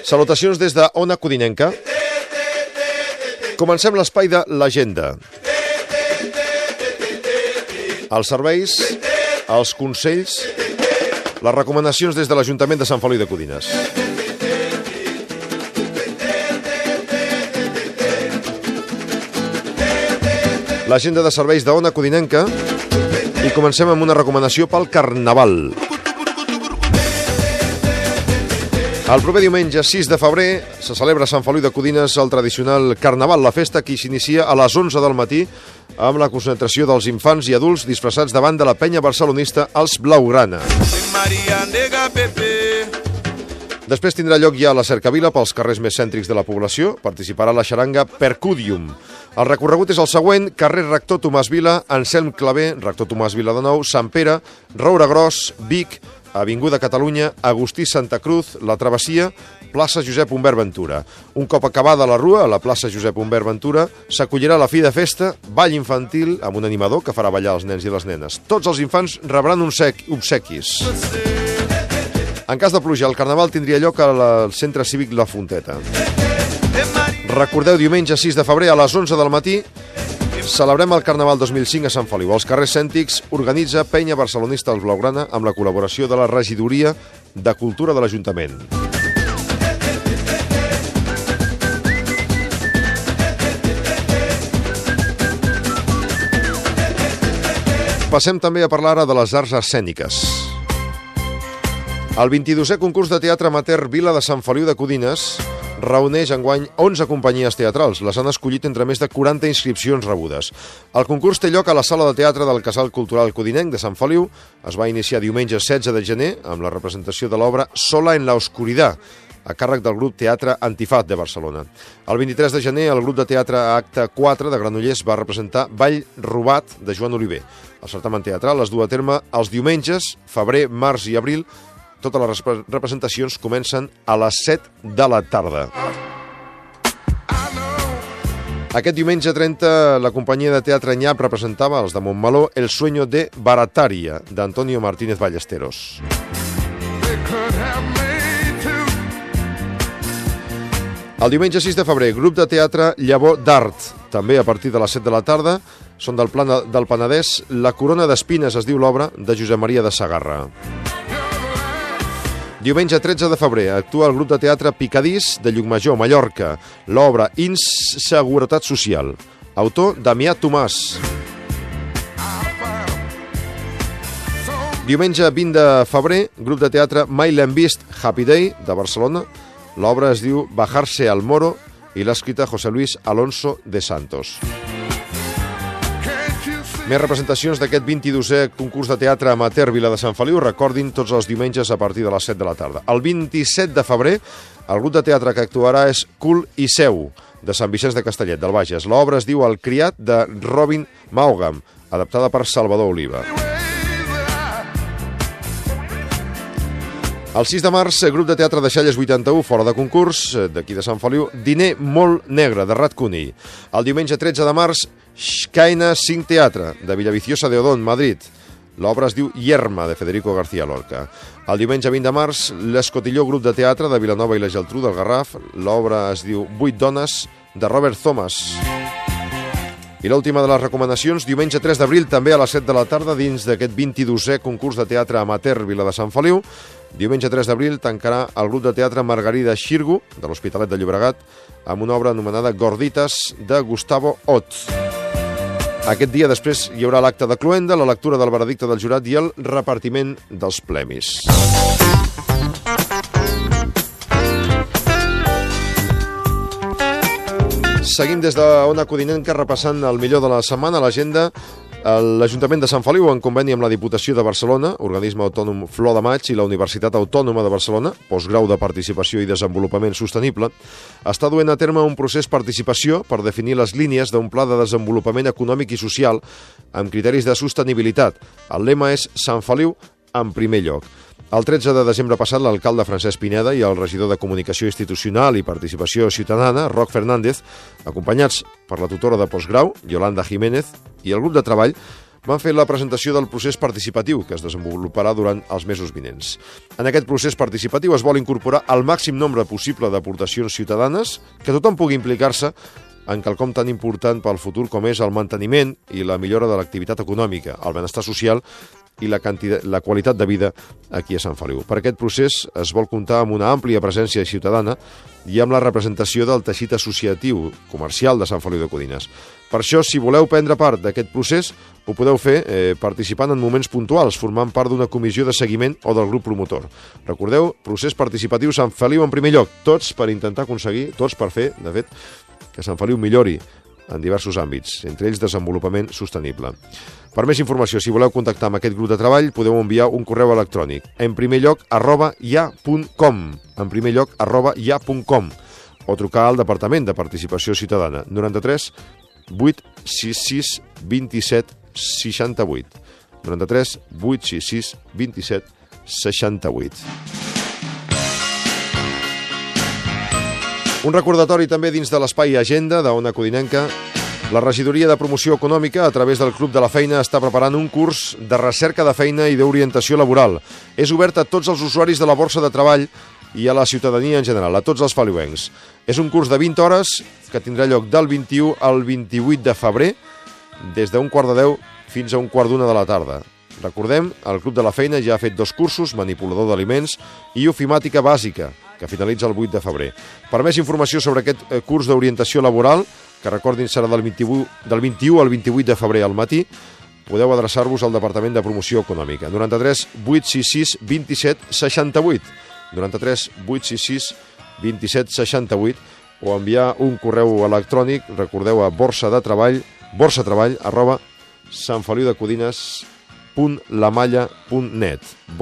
Salutacions des de Ona Codinenca. Comencem l'espai de l'agenda. Els serveis, els consells, les recomanacions des de l'Ajuntament de Sant Feliu de Codines. L'agenda de serveis d'Ona Codinenca i comencem amb una recomanació pel Carnaval. El proper diumenge 6 de febrer se celebra a Sant Feliu de Codines el tradicional Carnaval, la festa que s'inicia a les 11 del matí amb la concentració dels infants i adults disfressats davant de la penya barcelonista Els Blaugrana. Després tindrà lloc ja la cercavila pels carrers més cèntrics de la població. Participarà la xaranga Percudium. El recorregut és el següent: carrer Rector Tomàs Vila, Anselm Clavé, Rector Tomàs Vila de nou, Sant Pere, Roure Gros, Vic, Avinguda Catalunya, Agustí Santa Cruz, La Travessia, plaça Josep Humbert Ventura. Un cop acabada la rua, a la plaça Josep Humbert Ventura, s'acollirà la fi de festa, ball infantil amb un animador que farà ballar els nens i les nenes. Tots els infants rebran obsequis. En cas de pluja, el Carnaval tindria lloc al Centre Cívic La Fonteta. Recordeu, diumenge 6 de febrer a les 11 del matí celebrem el Carnaval 2005 a Sant Feliu. Els carrers cèntrics organitza Penya Barcelonista Els Blaugrana amb la col·laboració de la Regidoria de Cultura de l'Ajuntament. Passem també a parlar ara de les arts escèniques. El 22è concurs de teatre amateur Vila de Sant Feliu de Codines reuneix enguany 11 companyies teatrals. Les han escollit entre més de 40 inscripcions rebudes. El concurs té lloc a la sala de teatre del Casal Cultural Codinenc de Sant Feliu. Es va iniciar diumenge 16 de gener amb la representació de l'obra Sola en la oscuridad, a càrrec del grup Teatre Antifat de Barcelona. El 23 de gener, el grup de teatre Acte 4 de Granollers va representar Ball robat de Joan Oliver. El certamen teatral es du a terme els diumenges, febrer, març i abril. Totes les representacions comencen a les 7 de la tarda. Aquest diumenge 30, la companyia de teatre Nyap representava, els de Montmeló, El sueño de Barataria, d'Antonio Martínez Ballesteros. El diumenge 6 de febrer, grup de teatre Llavor d'Art, també a partir de les 7 de la tarda, són del Penedès. La corona d'espines es diu l'obra de Josep Maria de Sagarra. Diumenge 13 de febrer actua el grup de teatre Picadís de Llucmajor, Mallorca, l'obra Inseguretat social. Autor Damià Tomàs. Diumenge 20 de febrer, grup de teatre Mai l'hem vist, Happy Day, de Barcelona. L'obra es diu Bajarse al Moro i l'ha escrita José Luis Alonso de Santos. Més representacions d'aquest 22è concurs de teatre amateur Vila de Sant Feliu. Recordin, tots els diumenges a partir de les 7 de la tarda. El 27 de febrer, el grup de teatre que actuarà és Cul i Seu, de Sant Vicenç de Castellet, del Bages. L'obra es diu El criat, de Robin Maugham, adaptada per Salvador Oliva. El 6 de març, grup de teatre Deixalles 81, fora de concurs, d'aquí de Sant Feliu, Diner molt negre, de Rat Cuní. El diumenge 13 de març, Xcaina 5 Teatre, de Villaviciosa de Odón, Madrid. L'obra es diu Yerma, de Federico García Lorca. El diumenge 20 de març, l'Escotilló grup de teatre de Vilanova i la Geltrú, del Garraf. L'obra es diu 8 dones, de Robert Thomas. I l'última de les recomanacions, diumenge 3 d'abril, també a les 7 de la tarda, dins d'aquest 22è concurs de teatre amateur Vila de Sant Feliu. Diumenge 3 d'abril tancarà el grup de teatre Margarida Xirgu, de l'Hospitalet de Llobregat, amb una obra anomenada Gorditas, de Gustavo Ott. Aquest dia després hi haurà l'acte de cloenda, la lectura del veredicte del jurat i el repartiment dels premis. Seguim des d'Ona Codinenca repassant el millor de la setmana, l'agenda. L'Ajuntament de Sant Feliu, en conveni amb la Diputació de Barcelona, Organisme Autònom Flor de Maig i la Universitat Autònoma de Barcelona, postgrau de Participació i Desenvolupament Sostenible, està duent a terme un procés participació per definir les línies d'un pla de desenvolupament econòmic i social amb criteris de sostenibilitat. El lema és Sant Feliu en primer lloc. El 13 de desembre passat, l'alcalde Francesc Pineda i el regidor de Comunicació Institucional i Participació Ciutadana, Roc Fernández, acompanyats per la tutora de postgrau, Yolanda Jiménez, i el grup de treball, van fer la presentació del procés participatiu que es desenvoluparà durant els mesos vinents. En aquest procés participatiu es vol incorporar el màxim nombre possible d'aportacions ciutadanes, que tothom pugui implicar-se en quelcom tan important pel futur com és el manteniment i la millora de l'activitat econòmica, el benestar social i la qualitat de vida aquí a Sant Feliu. Per aquest procés es vol comptar amb una àmplia presència ciutadana i amb la representació del teixit associatiu comercial de Sant Feliu de Codines. Per això, si voleu prendre part d'aquest procés, ho podeu fer participant en moments puntuals, formant part d'una comissió de seguiment o del grup promotor. Recordeu, procés participatiu Sant Feliu en primer lloc, tots per intentar aconseguir, tots per fer, de fet, que Sant Feliu millori en diversos àmbits, entre ells desenvolupament sostenible. Per més informació, si voleu contactar amb aquest grup de treball, podeu enviar un correu electrònic, en primer lloc, @ja.com, o trucar al Departament de Participació Ciutadana, 93 866 27 68. 93 866 27 68. Un recordatori també dins de l'espai Agenda d'Ona Codinenca. La Regidoria de Promoció Econòmica, a través del Club de la Feina, està preparant un curs de recerca de feina i d'orientació laboral. És obert a tots els usuaris de la Borsa de Treball i a la ciutadania en general, a tots els feliuencs. És un curs de 20 hores que tindrà lloc del 21 al 28 de febrer, des d'un 9:15 fins a 1:15 de la tarda. Recordem, el Club de la Feina ja ha fet 2 cursos, manipulador d'aliments i ofimàtica bàsica, que finalitza el 8 de febrer. Per més informació sobre aquest curs d'orientació laboral, que recordin serà del 21 al 28 de febrer al matí, podeu adreçar-vos al Departament de Promoció Econòmica. 93 866 27 68. 93 866 27 68 o enviar un correu electrònic, recordeu, a borsatreball@santfeliudecodines.lamalla.net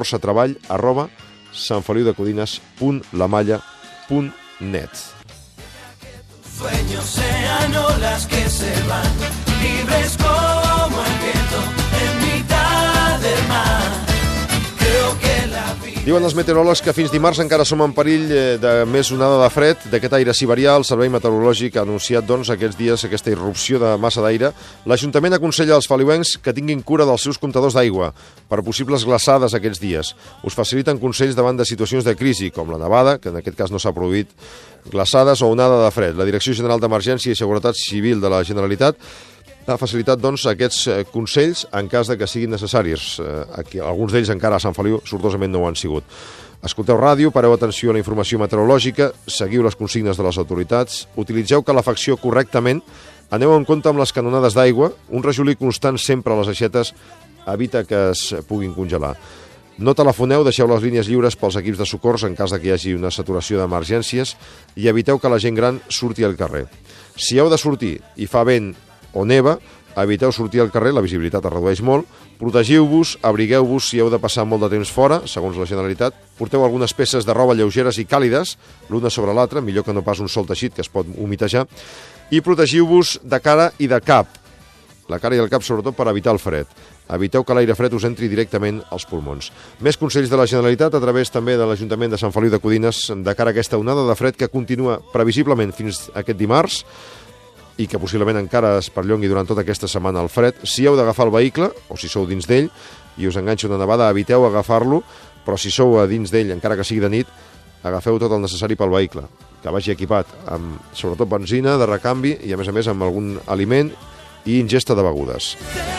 borsatreball@santfeliudecodines.lamalla.net. Sueños sean olas que se van, libres como el viento en mitad del mar. Creo que la vida... Diuen els meteoròlegs que fins dimarts encara som en perill de més onada de fred, d'aquest aire siberià. El Servei Meteorològic ha anunciat, doncs, aquests dies aquesta irrupció de massa d'aire. L'Ajuntament aconsella als feliuencs que tinguin cura dels seus comptadors d'aigua per possibles glaçades aquests dies. Us faciliten consells davant de situacions de crisi, com la nevada, que en aquest cas no s'ha produït, glaçades o onada de fred. La Direcció General d'Emergència i Seguretat Civil de la Generalitat ha facilitat, doncs, aquests consells en cas de que siguin necessaris. Alguns d'ells encara a Sant Feliu sortosament no ho han sigut. Escolteu ràdio, pareu atenció a la informació meteorològica, seguiu les consignes de les autoritats, utilitzeu calefacció correctament, aneu en compte amb les canonades d'aigua, un rajolí constant sempre a les aixetes evita que es puguin congelar. No telefoneu, deixeu les línies lliures pels equips de socors en cas de que hi hagi una saturació d'emergències i eviteu que la gent gran surti al carrer. Si heu de sortir i fa vent o neva, eviteu sortir al carrer, la visibilitat es redueix molt, protegiu-vos, abrigueu-vos si heu de passar molt de temps fora, segons la Generalitat, porteu algunes peces de roba lleugeres i càlides, l'una sobre l'altra, millor que no pas un sol teixit que es pot humitejar, i protegiu-vos de cara i de cap, la cara i el cap sobretot per evitar el fred. Eviteu que l'aire fred us entri directament als pulmons. Més consells de la Generalitat a través també de l'Ajuntament de Sant Feliu de Codines de cara a aquesta onada de fred que continua previsiblement fins aquest dimarts i que possiblement encara es perllongui durant tota aquesta setmana el fred. Si heu d'agafar el vehicle, o si sou dins d'ell, i us enganxa una nevada, eviteu agafar-lo, però si sou a dins d'ell, encara que sigui de nit, agafeu tot el necessari pel vehicle, que vagi equipat amb, sobretot, benzina de recanvi i, a més, amb algun aliment i ingesta de begudes.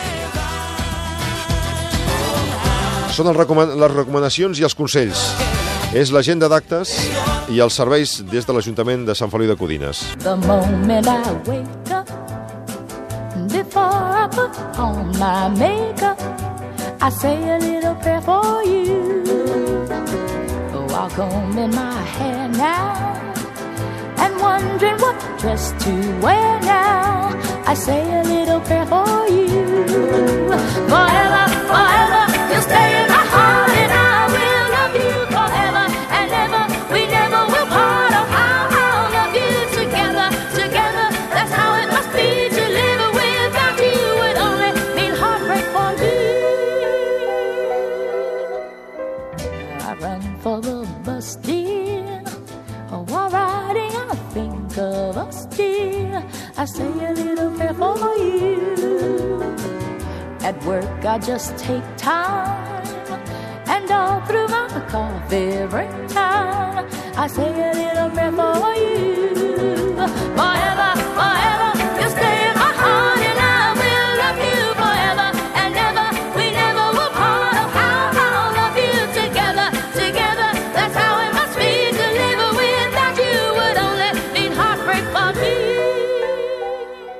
Són les recomanacions i els consells. És l'agenda d'actes i els serveis des de l'Ajuntament de Sant Feliu de Codines. The moment I wake up, before I put on my makeup, I say a little prayer for you. While combing my hair now and wondering what dress to wear now, I say a little prayer for you. Forever, forever, you'll stay in my heart and I will love you forever and ever. We never will part. Oh, I'll love you together, together. That's how it must be to live without you. Would only mean heartbreak for me. I run for the bus, dear. While riding, I think of us, dear. I say a little prayer for you. At work I just take time, and all through my coffee break time